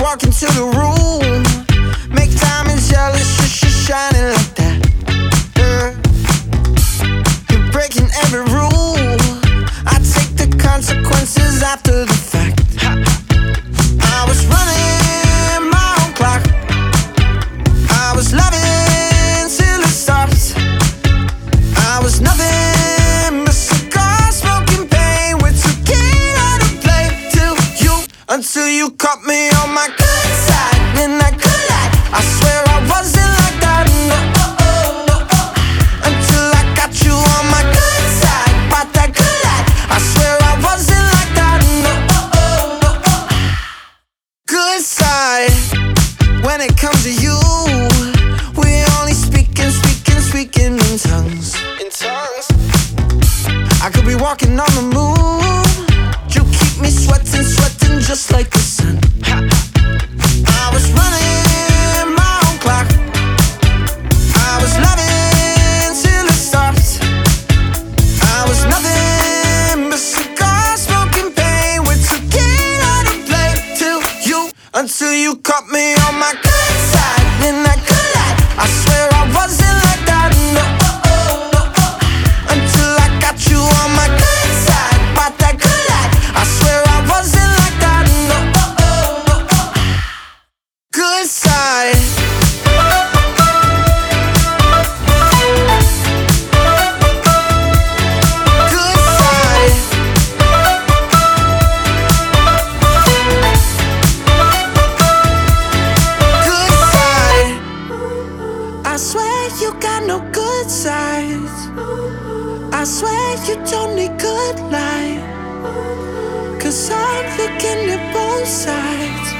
walk into the room, make diamonds jealous, shining like that. You're breaking every rule. I take the consequences after the fact. I was running my own clock. I was loving till it stopped. I was nothing but cigar smoking pain with tequila to play till you, until you caught me on my good side in that good light. I swear I wasn't like that, no, until I got you on my good side, brought that good light. I swear I wasn't like that, no, good side. When it comes to you, we only speaking in tongues. I could be walking on the moon, you keep me sweating just like the sun. I was running my own clock. I was loving till it stopped. I was nothing but cigar smoking pain with tequila to play till you, until you caught me on my good side in that good light. I swear I wasn't like that, no, until I got you on my good side, brought that good light. I swear I wasn't like that, no, good side. I swear you got no good sides. I swear you don't need good light, 'cause I'm looking at both sides.